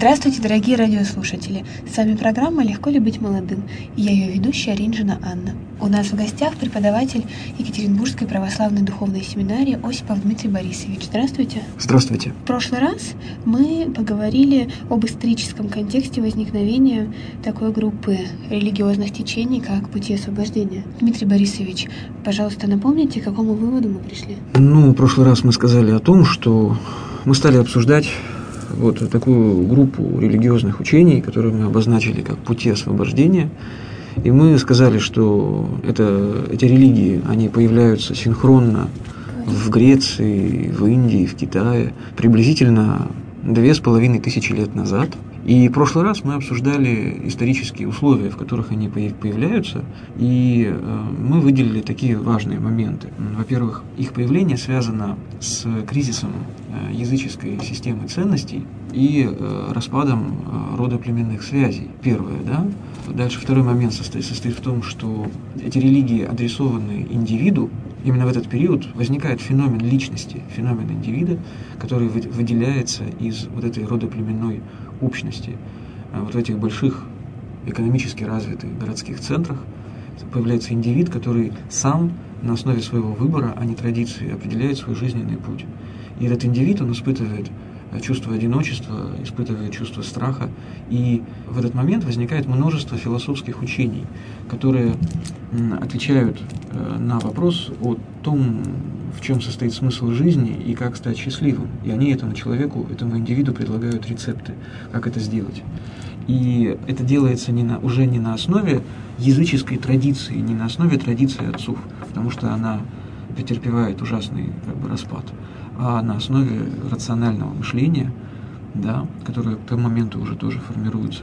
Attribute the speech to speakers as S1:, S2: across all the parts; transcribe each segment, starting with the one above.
S1: Здравствуйте, дорогие радиослушатели! С вами программа «Легко ли быть молодым?» и я ее ведущая Ринжина Анна. У нас в гостях преподаватель Екатеринбургской православной духовной семинарии Осипов Дмитрий Борисович. Здравствуйте!
S2: Здравствуйте!
S1: В прошлый раз мы поговорили об историческом контексте возникновения такой группы религиозных течений, как пути освобождения. Дмитрий Борисович, пожалуйста, напомните, к какому выводу мы пришли?
S2: В прошлый раз мы сказали о том, что мы стали обсуждать вот такую группу религиозных учений, которые мы обозначили как пути освобождения. И мы сказали, что эти религии, они появляются синхронно в Греции, в Индии, в Китае, приблизительно 2500 лет назад. И в прошлый раз мы обсуждали исторические условия, в которых они появляются, и мы выделили такие важные моменты. Во-первых, их появление связано с кризисом языческой системы ценностей и распадом родоплеменных связей. Первое, да? Дальше второй момент состоит в том, что эти религии адресованы индивиду. Именно в этот период возникает феномен личности, феномен индивида, который выделяется из вот этой родоплеменной общности. Вот в этих больших экономически развитых городских центрах появляется индивид, который сам на основе своего выбора, а не традиции, определяет свой жизненный путь. И этот индивид, он испытывает чувство одиночества, испытывает чувство страха, и в этот момент возникает множество философских учений, которые отвечают на вопрос о том, в чем состоит смысл жизни и как стать счастливым. И они этому человеку, этому индивиду предлагают рецепты, как это сделать. И это делается уже не на основе языческой традиции, не на основе традиции отцов, потому что она претерпевает ужасный распад, а на основе рационального мышления, да, которое к тому моменту уже тоже формируется.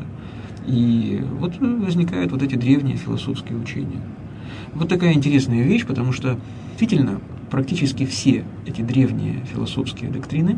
S2: И вот возникают вот эти древние философские учения. Вот такая интересная вещь, потому что действительно практически все эти древние философские доктрины,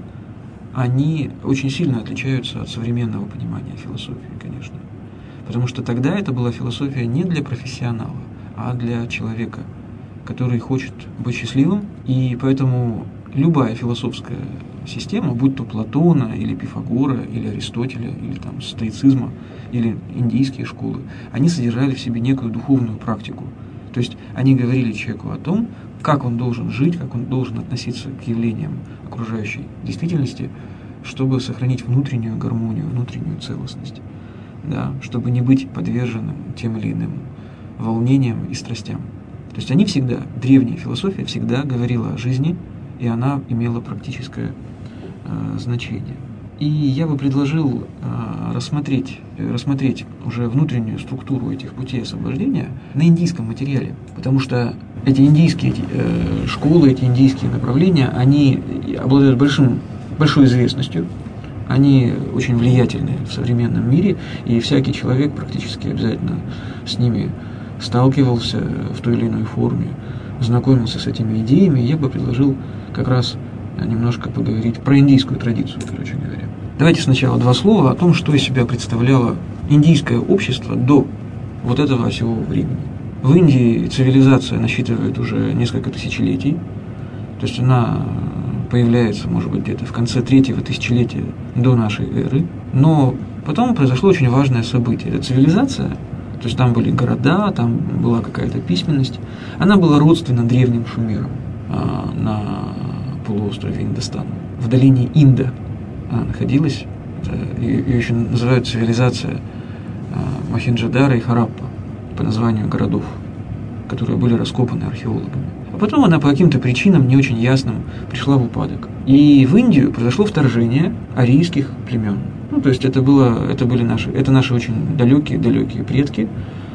S2: они очень сильно отличаются от современного понимания философии, конечно. Потому что тогда это была философия не для профессионала, а для человека, который хочет быть счастливым, и поэтому любая философская система, будь то Платона, или Пифагора, или Аристотеля, или там стоицизма, или индийские школы, они содержали в себе некую духовную практику. То есть они говорили человеку о том, как он должен жить, как он должен относиться к явлениям окружающей действительности, чтобы сохранить внутреннюю гармонию, внутреннюю целостность, да, чтобы не быть подверженным тем или иным волнениям и страстям. То есть они всегда, древняя философия всегда говорила о жизни, и она имела практическое значение. И я бы предложил рассмотреть уже внутреннюю структуру этих путей освобождения на индийском материале, потому что эти индийские школы, эти индийские направления, они обладают большой известностью, они очень влиятельны в современном мире, и всякий человек практически обязательно с ними сталкивался в той или иной форме, знакомился с этими идеями. Я бы предложил как раз немножко поговорить про индийскую традицию, короче говоря. Давайте сначала два слова о том, что из себя представляло индийское общество до вот этого всего времени. В Индии цивилизация насчитывает уже несколько тысячелетий, то есть она появляется, может быть, где-то в конце 3-го тысячелетия до нашей эры, но потом произошло очень важное событие. Эта цивилизация, то есть там были города, там была какая-то письменность, она была родственна древним шумерам на полуострове Индостан. В долине Инда она находилась, ее еще называют цивилизация Мохенджо-Даро и Хараппа по названию городов, которые были раскопаны археологами. А потом она по каким-то причинам не очень ясным пришла в упадок. И в Индию произошло вторжение арийских племен. То есть это наши очень далекие предки,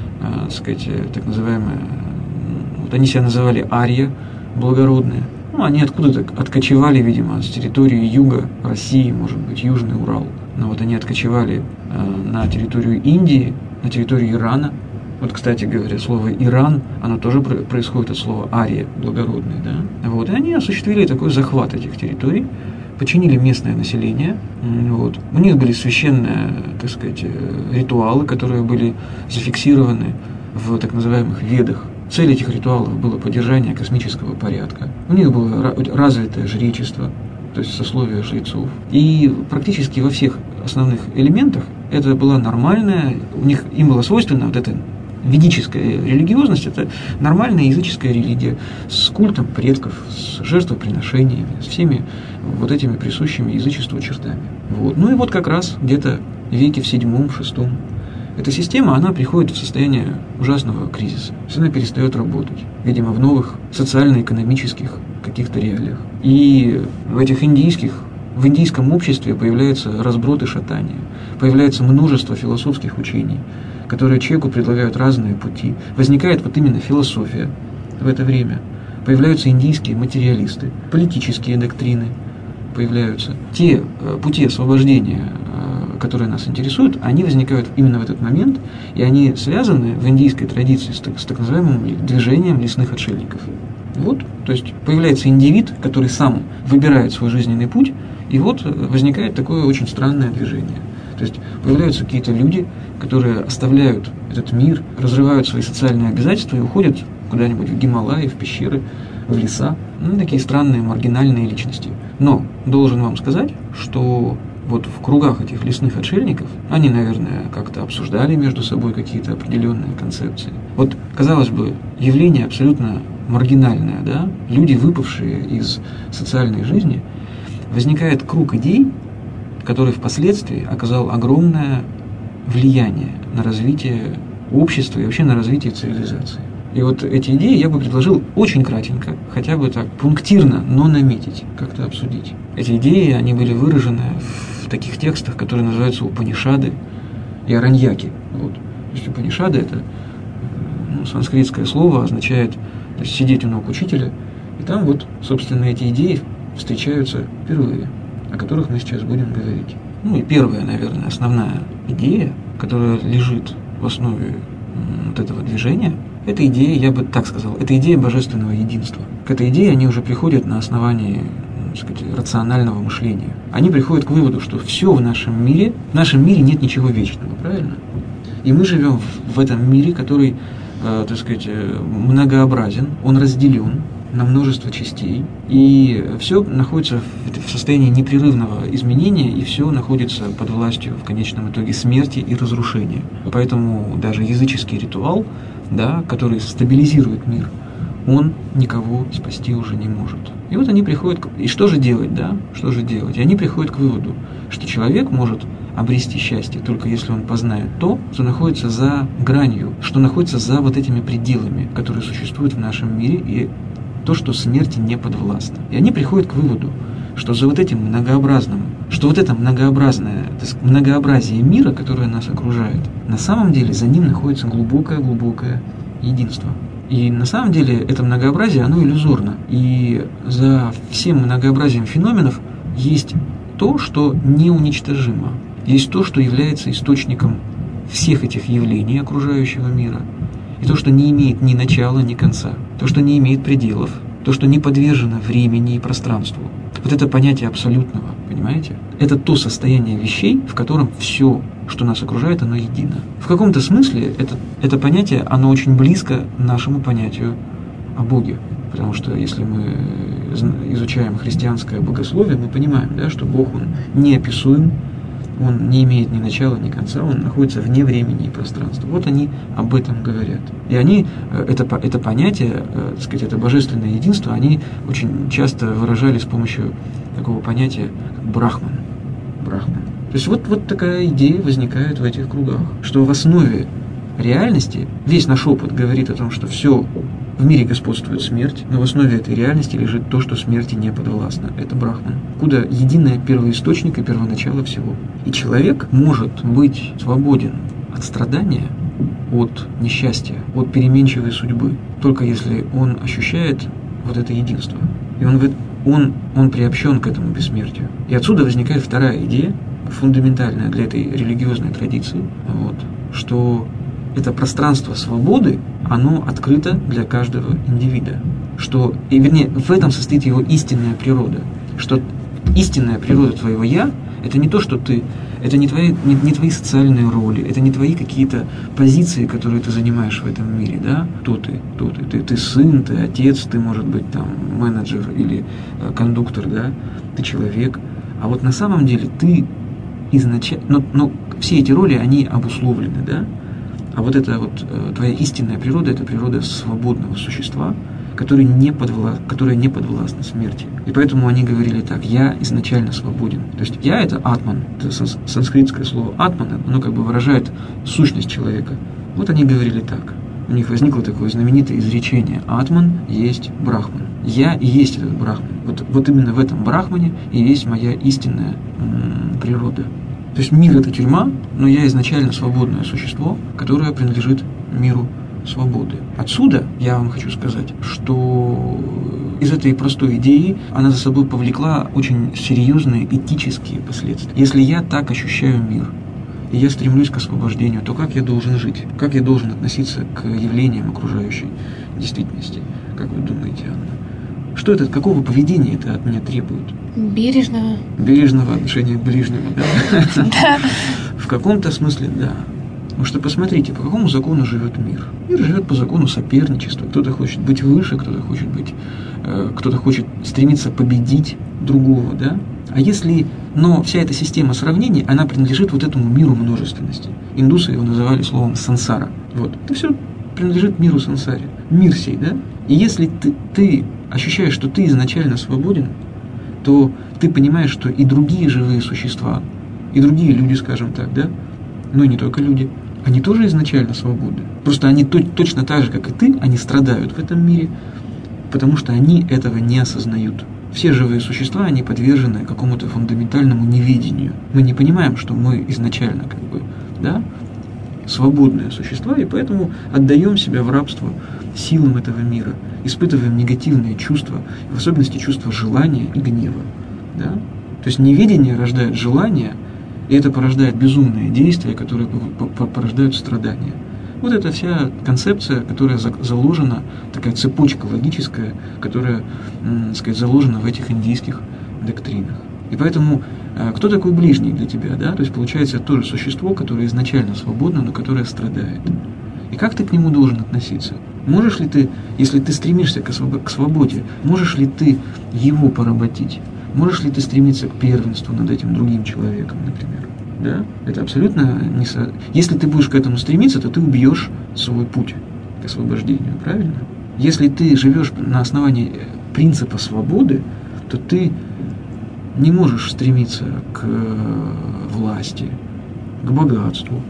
S2: так называемые, вот они себя называли ария, благородные. Они откуда-то откочевали, видимо, с территории юга России, может быть, Южный Урал. Но вот они откочевали на территорию Индии, на территорию Ирана. Вот, кстати говоря, слово «Иран», оно тоже происходит от слова «ария», благородный, да? Вот, и они осуществили такой захват этих территорий, подчинили местное население. Вот. У них были священные, ритуалы, которые были зафиксированы в так называемых ведах. Цель этих ритуалов было поддержание космического порядка. У них было развитое жречество, то есть сословие жрецов. И практически во всех основных элементах это была нормальная, им было свойственно вот эта ведическая религиозность, это нормальная языческая религия с культом предков, с жертвоприношениями, с всеми вот этими присущими язычеству чертами. Вот. Ну и вот как раз где-то в веке в VII-VI эта система, она приходит в состояние ужасного кризиса. То есть она перестает работать, видимо, в новых социально-экономических каких-то реалиях. И в индийском обществе появляется разброд и шатание, появляется множество философских учений, которые человеку предлагают разные пути. Возникает вот именно философия в это время. Появляются индийские материалисты, политические доктрины появляются. Те пути освобождения, которые нас интересуют, они возникают именно в этот момент, и они связаны в индийской традиции с так называемым движением лесных отшельников. Вот, то есть появляется индивид, который сам выбирает свой жизненный путь, и вот возникает такое очень странное движение. То есть появляются какие-то люди, которые оставляют этот мир, разрывают свои социальные обязательства и уходят куда-нибудь в Гималаи, в пещеры, в леса. Ну, такие странные, маргинальные личности. Но должен вам сказать, что вот в кругах этих лесных отшельников, они, наверное, как-то обсуждали между собой какие-то определенные концепции. Вот, казалось бы, явление абсолютно маргинальное, да? Люди, выпавшие из социальной жизни, возникает круг идей, который впоследствии оказал огромное влияние на развитие общества и вообще на развитие цивилизации. И вот эти идеи я бы предложил очень кратенько, хотя бы так, пунктирно, но наметить, как-то обсудить. Эти идеи, они были выражены в таких текстах, которые называются Упанишады и Араньяки. Вот. То есть Упанишады – это санскритское слово, означает то есть, сидеть у ног учителя, и там вот, собственно, эти идеи встречаются впервые, о которых мы сейчас будем говорить. Ну и первая, наверное, основная идея, которая лежит в основе вот этого движения, это идея, я бы так сказал, это идея божественного единства. К этой идее они уже приходят на основании, так сказать, рационального мышления. Они приходят к выводу, что все в нашем мире нет ничего вечного, правильно? И мы живем в этом мире, который, так сказать, многообразен, он разделен на множество частей, и все находится в состоянии непрерывного изменения, и все находится под властью в конечном итоге смерти и разрушения. Поэтому даже языческий ритуал, да, который стабилизирует мир, он никого спасти уже не может. И вот они приходят и что же делать, да? Что же делать? И они приходят к выводу, что человек может обрести счастье только если он познает то, что находится за гранью, что находится за вот этими пределами, которые существуют в нашем мире, и то, что смерти не подвластно. И они приходят к выводу, что за вот этим многообразным, что вот это многообразие мира, которое нас окружает, на самом деле за ним находится глубокое единство. И на самом деле это многообразие, оно иллюзорно. И за всем многообразием феноменов есть то, что неуничтожимо. Есть то, что является источником всех этих явлений окружающего мира. И то, что не имеет ни начала, ни конца. То, что не имеет пределов. То, что не подвержено времени и пространству. Вот это понятие абсолютного, понимаете? Это то состояние вещей, в котором все, что нас окружает, оно едино. В каком-то смысле это понятие, оно очень близко нашему понятию о Боге. Потому что если мы изучаем христианское богословие, мы понимаем, да, что Бог, он неописуем, он не имеет ни начала, ни конца, он находится вне времени и пространства. Вот они об этом говорят. И они, это понятие, так сказать, это божественное единство, они очень часто выражали с помощью такого понятия, как брахман. То есть вот такая идея возникает в этих кругах, что в основе реальности, весь наш опыт говорит о том, что все в мире господствует смерть, но в основе этой реальности лежит то, что смерти не подвластно. Это брахман, куда единое первоисточник и первоначало всего. И человек может быть свободен от страдания, от несчастья, от переменчивой судьбы, только если он ощущает вот это единство. И он приобщен к этому бессмертию. И отсюда возникает вторая идея, фундаментальная для этой религиозной традиции, что это пространство свободы, оно открыто для каждого индивида. В этом состоит его истинная природа. Что истинная природа твоего «я» – это не то, что ты, это не твои социальные роли, это не твои какие-то позиции, которые ты занимаешь в этом мире, да? Кто ты? Ты сын, ты отец, ты, может быть, там, менеджер или кондуктор, да? Ты человек. А вот на самом деле ты изначально... Но все эти роли, они обусловлены, да? А вот эта вот твоя истинная природа – это природа свободного существа, которое не подвластно смерти. И поэтому они говорили так: «Я изначально свободен». То есть «я» – это атман, это санскритское слово атман, оно как бы выражает сущность человека. Вот они говорили так. У них возникло такое знаменитое изречение: «Атман есть Брахман». Я и есть этот Брахман. Вот именно в этом Брахмане и есть моя истинная природа. То есть мир – это тюрьма, но я изначально свободное существо, которое принадлежит миру свободы. Отсюда я вам хочу сказать, что из этой простой идеи она за собой повлекла очень серьезные этические последствия. Если я так ощущаю мир, и я стремлюсь к освобождению, то как я должен жить? Как я должен относиться к явлениям окружающей действительности? Как вы думаете, Анна? Что это, какого поведения это от меня требует?
S1: Бережного.
S2: Бережного отношения к ближнему, да?
S1: Да.
S2: В каком-то смысле, да. Потому что посмотрите, по какому закону живет мир. Мир живет по закону соперничества. Кто-то хочет быть выше, кто-то хочет стремиться победить другого, да? Но вся эта система сравнений, она принадлежит вот этому миру множественности. Индусы его называли словом сансара. Вот. Это все принадлежит миру сансаре. Мир сей, да? И если ты ощущаешь, что ты изначально свободен, то ты понимаешь, что и другие живые существа, и другие люди, скажем так, да? Ну и не только люди, они тоже изначально свободны. Просто они точно так же, как и ты, они страдают в этом мире, потому что они этого не осознают. Все живые существа, они подвержены какому-то фундаментальному неведению. Мы не понимаем, что мы изначально свободные существа, и поэтому отдаем себя в рабство силам этого мира, испытываем негативные чувства, в особенности чувства желания и гнева. Да? То есть неведение рождает желание, и это порождает безумные действия, которые порождают страдания. Вот это вся концепция, которая заложена, такая цепочка логическая, которая, заложена в этих индийских доктринах. И поэтому кто такой ближний для тебя? Да? То есть получается это тоже существо, которое изначально свободно, но которое страдает. И как ты к нему должен относиться? Можешь ли ты, если ты стремишься к свободе, можешь ли ты его поработить? Можешь ли ты стремиться к первенству над этим другим человеком, например? Да? Это абсолютно не... Если ты будешь к этому стремиться, то ты убьешь свой путь к освобождению, правильно? Если ты живешь на основании принципа свободы, то ты не можешь стремиться к власти, к богатству,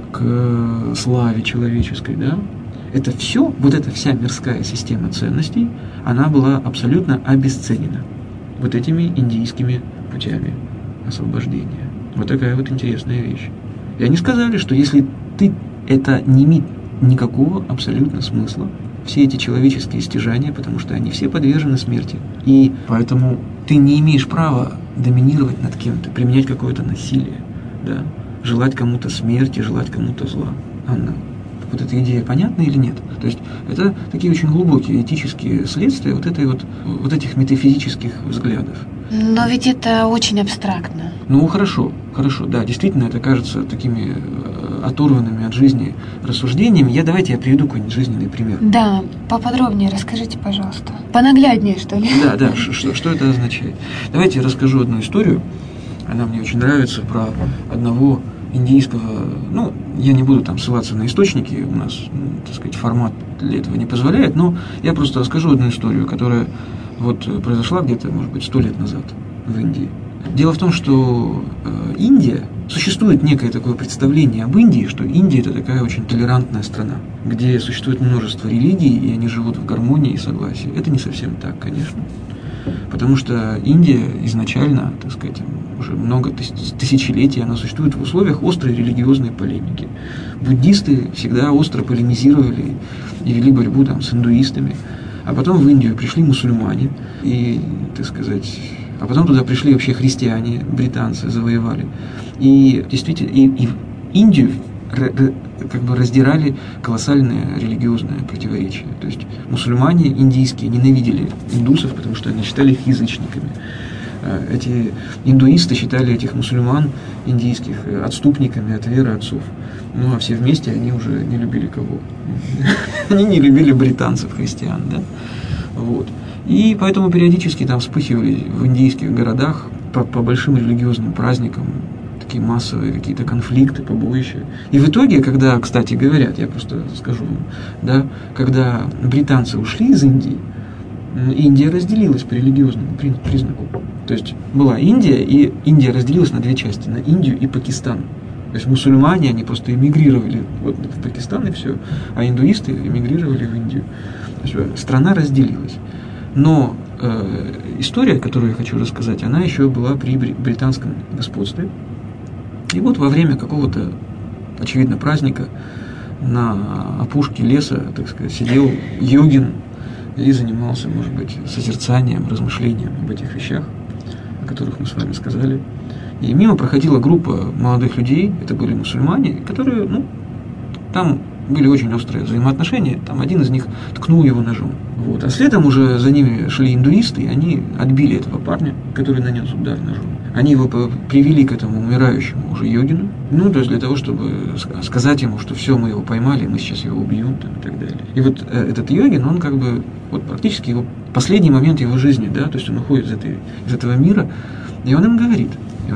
S2: к славе человеческой, да? Это все, вот эта вся мирская система ценностей, она была абсолютно обесценена вот этими индийскими путями освобождения. Вот такая вот интересная вещь. И они сказали, что если это не имеет никакого абсолютно смысла, все эти человеческие стяжания, потому что они все подвержены смерти. И поэтому ты не имеешь права доминировать над кем-то, применять какое-то насилие, да? Желать кому-то смерти, желать кому-то зла. Анна, вот эта идея понятна или нет? То есть это такие очень глубокие этические следствия вот этих метафизических взглядов.
S1: Но ведь это очень абстрактно.
S2: Ну, хорошо, да, действительно, это кажется такими оторванными от жизни рассуждениями. Давайте я приведу какой-нибудь жизненный пример.
S1: Да, поподробнее расскажите, пожалуйста. Понагляднее, что ли?
S2: Да, что это означает? Давайте я расскажу одну историю. Она мне очень нравится, про одного индийского, я не буду там ссылаться на источники, у нас, формат для этого не позволяет, но я просто расскажу одну историю, которая произошла где-то, может быть, 100 лет назад в Индии. Дело в том, что Индия, существует некое такое представление об Индии, что Индия – это такая очень толерантная страна, где существует множество религий, и они живут в гармонии и согласии. Это не совсем так, конечно. Потому что Индия изначально, уже много тысячелетий, она существует в условиях острой религиозной полемики. Буддисты всегда остро полемизировали и вели борьбу с индуистами. А потом в Индию пришли мусульмане, и, а потом туда пришли вообще христиане, британцы завоевали. И действительно, и Индию раздирали колоссальные религиозные противоречия. То есть мусульмане индийские ненавидели индусов, потому что они считали их язычниками. Эти индуисты считали этих мусульман индийских отступниками от веры отцов. А все вместе они уже не любили кого? Они не любили британцев, христиан, да? Вот. И поэтому периодически там вспыхивали в индийских городах по большим религиозным праздникам такие массовые какие-то конфликты, побоища. И в итоге, когда, кстати, говорят, я просто скажу вам, да, когда британцы ушли из Индии, Индия разделилась по религиозному признаку. То есть была Индия, и Индия разделилась на две части, на Индию и Пакистан. То есть мусульмане, они просто эмигрировали вот в Пакистан и все, а индуисты эмигрировали в Индию. То есть страна разделилась. Но история, которую я хочу рассказать, она еще была при британском господстве. И вот во время какого-то, очевидно, праздника на опушке леса, так сказать, сидел йогин и занимался, может быть, созерцанием, размышлением об этих вещах, о которых мы с вами сказали. И мимо проходила группа молодых людей, это были мусульмане, которые, там были очень острые взаимоотношения, там один из них ткнул его ножом. Вот. А следом уже за ними шли индуисты, и они отбили этого парня, который нанес удар ножом. Они его привели к этому умирающему уже йогину, то есть для того, чтобы сказать ему, что все, мы его поймали, мы сейчас его убьем, и так далее. И вот этот йогин, он как бы, практически его последний момент его жизни, да, то есть он уходит из этого мира, и он им говорит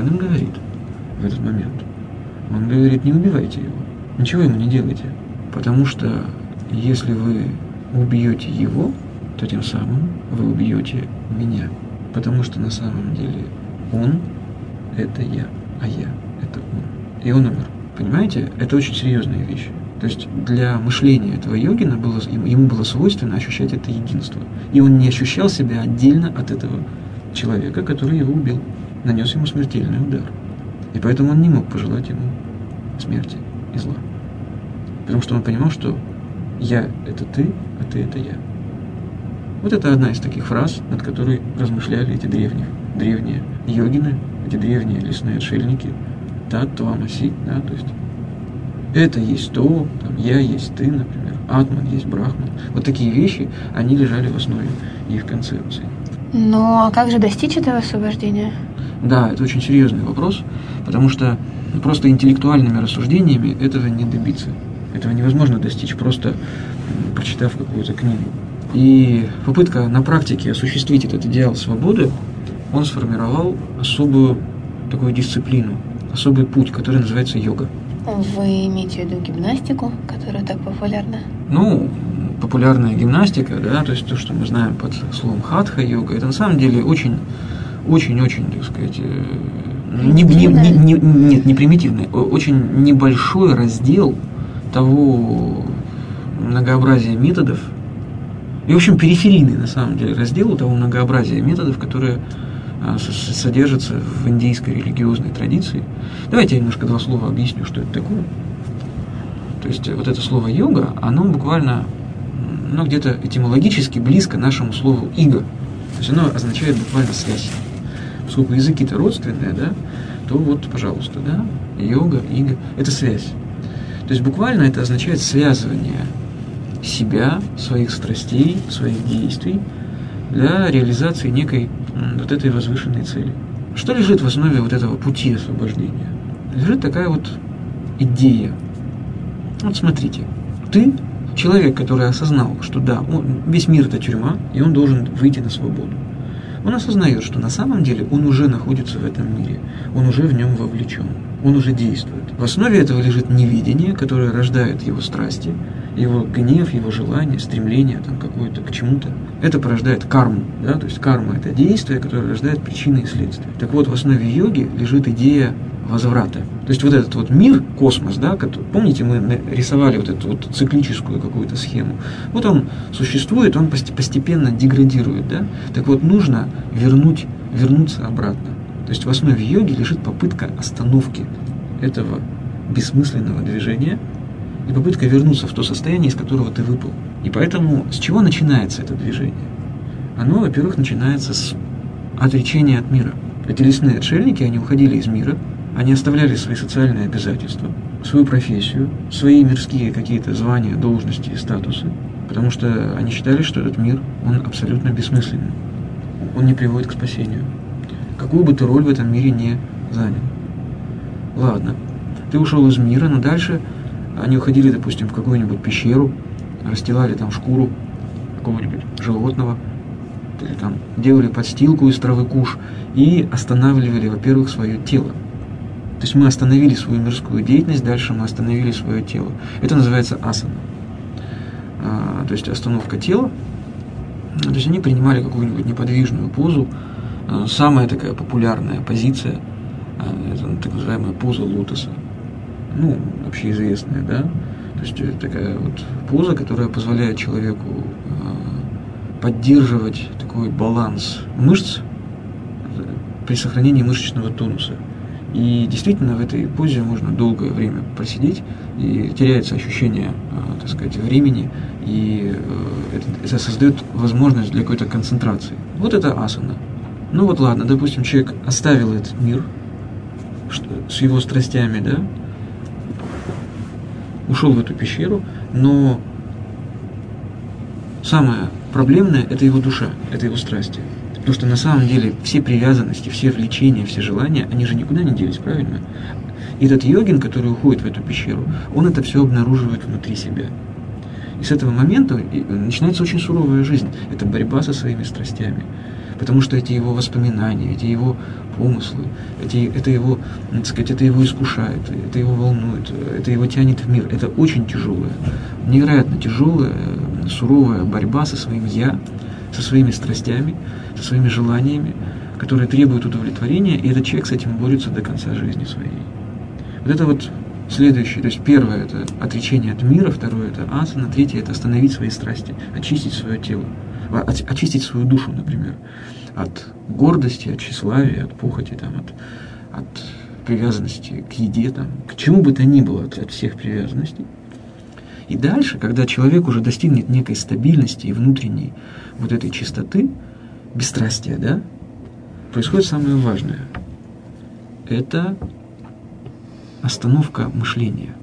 S2: в этот момент, он говорит: не убивайте его, ничего ему не делайте, потому что если вы убьете его, то тем самым вы убьете меня, потому что на самом деле он – это я, а я – это он. И он умер. Понимаете? Это очень серьезные вещи. То есть для мышления этого йогина ему было свойственно ощущать это единство. И он не ощущал себя отдельно от этого человека, который его убил, нанес ему смертельный удар. И поэтому он не мог пожелать ему смерти и зла. Потому что он понимал, что я – это ты, а ты – это я. Вот это одна из таких фраз, над которой размышляли эти древние йогины, эти древние лесные отшельники. Тат, Твамаси, да, то есть это есть то, там, я есть ты, например, Атман есть Брахман. Вот такие вещи, они лежали в основе их концепции.
S1: Ну, а как же достичь этого освобождения?
S2: Да, это очень серьезный вопрос, потому что просто интеллектуальными рассуждениями этого не добиться. Этого невозможно достичь, просто прочитав какую-то книгу. И попытка на практике осуществить этот идеал свободы, он сформировал особую такую дисциплину, особый путь, который называется йога.
S1: Вы имеете в виду гимнастику, которая так популярна?
S2: Популярная гимнастика, да, то есть то, что мы знаем под словом хатха-йога, это на самом деле очень, так сказать, не примитивный, очень небольшой раздел того многообразия методов, и, в общем, периферийный, на самом деле, раздел того многообразия методов, которые содержатся в индийской религиозной традиции. Давайте я немножко два слова объясню, что это такое. То есть вот это слово йога, оно буквально, где-то этимологически близко нашему слову иго. То есть оно означает буквально связь. Поскольку языки-то родственные, да, то вот, пожалуйста, да, йога, иго – это связь. То есть буквально это означает связывание себя, своих страстей, своих действий для реализации некой вот этой возвышенной цели. Что лежит в основе вот этого пути освобождения? Лежит такая вот идея. Вот смотрите, ты человек, который осознал, что да, весь мир – это тюрьма, и он должен выйти на свободу. Он осознает, что на самом деле он уже находится в этом мире, он уже в нем вовлечен, он уже действует. В основе этого лежит неведение, которое рождает его страсти, его гнев, его желание, стремление какое-то к чему-то. Это порождает карму, да? То есть карма – это действие, которое рождает причины и следствия. Так вот, в основе йоги лежит идея возврата. То есть вот этот вот мир, космос, да, помните, мы рисовали вот эту вот циклическую какую-то схему. Вот он существует, он постепенно деградирует, да. Так вот, нужно вернуться обратно. То есть в основе йоги лежит попытка остановки этого бессмысленного движения и попытка вернуться в то состояние, из которого ты выпал. И поэтому с чего начинается это движение? Оно, во-первых, начинается с отречения от мира. Эти лесные отшельники, они уходили из мира, они оставляли свои социальные обязательства, свою профессию, свои мирские какие-то звания, должности и статусы, потому что они считали, что этот мир, он абсолютно бессмысленный, он не приводит к спасению. Какую бы ты роль в этом мире не занял. Ладно, ты ушел из мира, но дальше они уходили, допустим, в какую-нибудь пещеру, расстилали там шкуру какого-нибудь животного, или там делали подстилку из травы куш и останавливали, во-первых, свое тело. То есть мы остановили свою мирскую деятельность, дальше мы остановили свое тело. Это называется асана. То есть остановка тела. То есть они принимали какую-нибудь неподвижную позу. Самая такая популярная позиция – это так называемая поза лотоса. Ну, общеизвестная, да? То есть это такая вот поза, которая позволяет человеку поддерживать такой баланс мышц при сохранении мышечного тонуса. И действительно в этой позе можно долгое время просидеть, и теряется ощущение, так сказать, времени, и это создает возможность для какой-то концентрации. Вот это асана. Ну вот ладно, допустим, человек оставил этот мир с его страстями, да, ушел в эту пещеру, но самое проблемное – это его душа, это его страсти. Потому что на самом деле все привязанности, все влечения, все желания, они же никуда не делись, правильно? И этот йогин, который уходит в эту пещеру, он это все обнаруживает внутри себя. И с этого момента начинается очень суровая жизнь. Это борьба со своими страстями. Потому что эти его воспоминания, эти его помыслы, это его, так сказать, это его искушает, это его волнует, это его тянет в мир. Это очень тяжелая, невероятно тяжелая, суровая борьба со своим «я», со своими страстями, со своими желаниями, которые требуют удовлетворения, и этот человек с этим борется до конца жизни своей. Вот это вот следующее. То есть первое – это отречение от мира, второе – это асана, третье – это остановить свои страсти, очистить свое тело, очистить свою душу, например, от гордости, от тщеславия, от похоти, там, от привязанности к еде, там, к чему бы то ни было, от всех привязанностей. И дальше, когда человек уже достигнет некой стабильности и внутренней вот этой чистоты, бесстрастия, да, происходит самое важное. Это остановка мышления.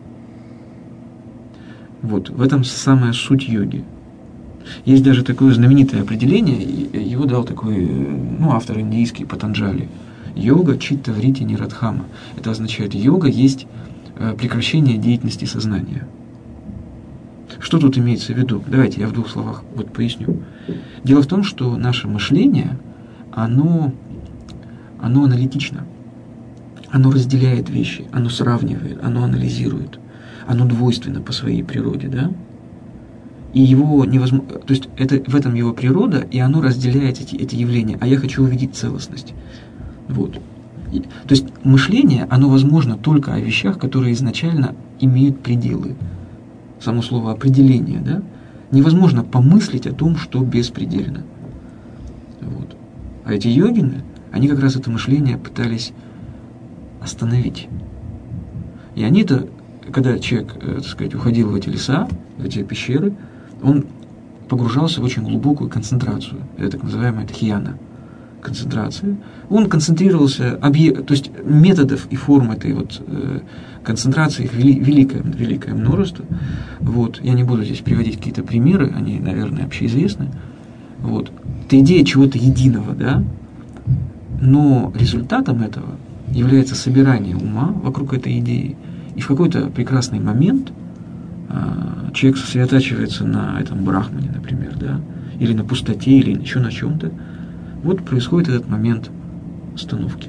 S2: Вот, в этом самая суть йоги. Есть даже такое знаменитое определение, его дал такой, автор индийский, Патанджали. Йога читта врити нирадхама. Это означает, йога есть прекращение деятельности сознания. Что тут имеется в виду? Давайте я в двух словах вот поясню. Дело в том, что наше мышление, оно аналитично. Оно разделяет вещи, оно сравнивает, оно анализирует. Оно двойственно по своей природе, да? И его невозможно... То есть в этом его природа, и оно разделяет эти явления. А я хочу увидеть целостность. Вот. То есть мышление, оно возможно только о вещах, которые изначально имеют пределы. Само слово определение, да? Невозможно помыслить о том, что беспредельно. Вот. А эти йогины, они как раз это мышление пытались остановить. И они-то, когда человек, так сказать, уходил в эти леса, в эти пещеры, он погружался в очень глубокую концентрацию. Это так называемая дхьяна. Концентрация. Он концентрировался, то есть методов и форм этой вот концентрации, их великое множество. Вот. Я не буду здесь приводить какие-то примеры, они, наверное, общеизвестны. Вот. Это идея чего-то единого, да? Но результатом этого является собирание ума вокруг этой идеи. И в какой-то прекрасный момент человек сосредотачивается на этом брахмане, например, да? Или на пустоте, или еще на чем-то. Вот происходит этот момент остановки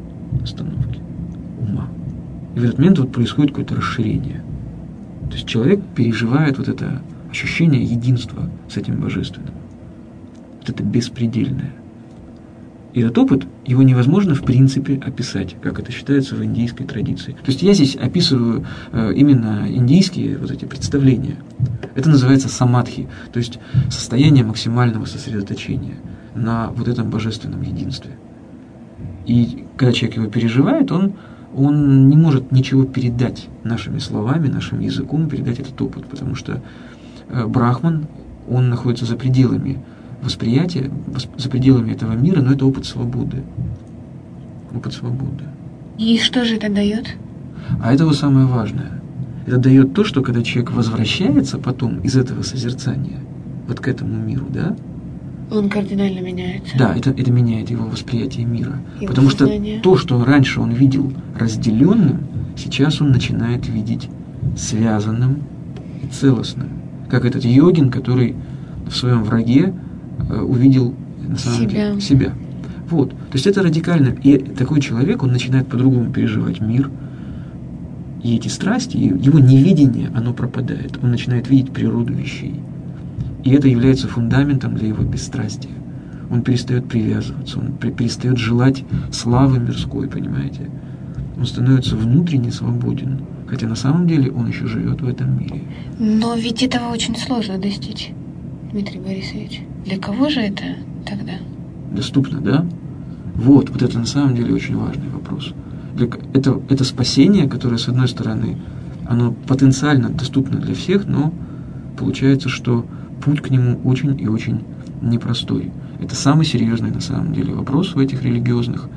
S2: ума. И в этот момент вот происходит какое-то расширение. То есть человек переживает вот это ощущение единства с этим божественным. Вот это беспредельное. И этот опыт, его невозможно в принципе описать, как это считается в индийской традиции. То есть я здесь описываю именно индийские вот эти представления. Это называется самадхи, то есть состояние максимального сосредоточения на вот этом божественном единстве. И когда человек его переживает, он не может ничего передать нашими словами, нашим языком, передать этот опыт, потому что брахман, он находится за пределами восприятия, за пределами этого мира, но это опыт свободы. Опыт свободы.
S1: И что же это дает?
S2: А это вот самое важное. Это дает то, что когда человек возвращается потом из этого созерцания вот к этому миру, да,
S1: он кардинально меняется.
S2: Да, это меняет его восприятие мира.
S1: Его
S2: потому
S1: сознание.
S2: Что то, что раньше он видел разделенным, сейчас он начинает видеть связанным и целостным. Как этот йогин, который в своем враге увидел на самом деле себя. Вот. То есть это радикально. И такой человек, он начинает по-другому переживать мир. И эти страсти, его невидение, оно пропадает. Он начинает видеть природу вещей. И это является фундаментом для его бесстрастия. Он перестает привязываться, он перестает желать славы мирской, понимаете? Он становится внутренне свободен. Хотя на самом деле он еще живет в этом мире.
S1: Но ведь этого очень сложно достичь, Дмитрий Борисович. Для кого же это тогда?
S2: Доступно, да? Вот это на самом деле очень важный вопрос. Это спасение, которое, с одной стороны, оно потенциально доступно для всех, но получается, что путь к нему очень и очень непростой. Это самый серьезный на самом деле вопрос в этих религиозных,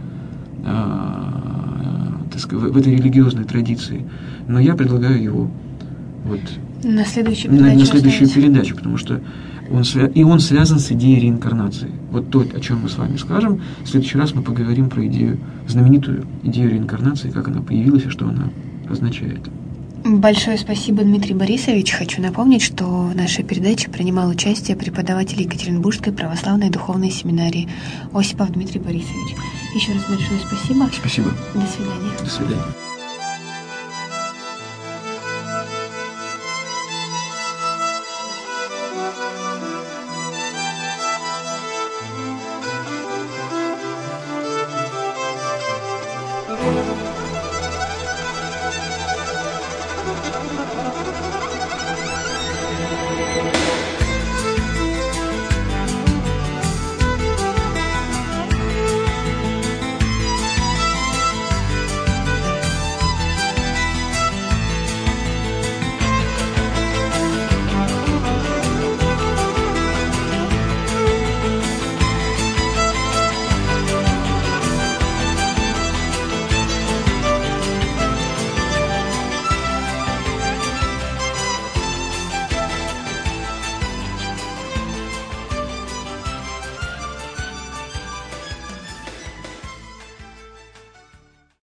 S2: в этой религиозной традиции. Но я предлагаю его
S1: на следующую
S2: передачу, потому что он связан с идеей реинкарнации. Вот то, о чем мы с вами скажем. В следующий раз мы поговорим про знаменитую идею реинкарнации, как она появилась и что она означает.
S1: Большое спасибо, Дмитрий Борисович. Хочу напомнить, что в нашей передаче принимал участие преподаватель Екатеринбургской православной духовной семинарии Осипов Дмитрий Борисович. Еще раз большое спасибо.
S2: Спасибо.
S1: До свидания.
S2: До свидания.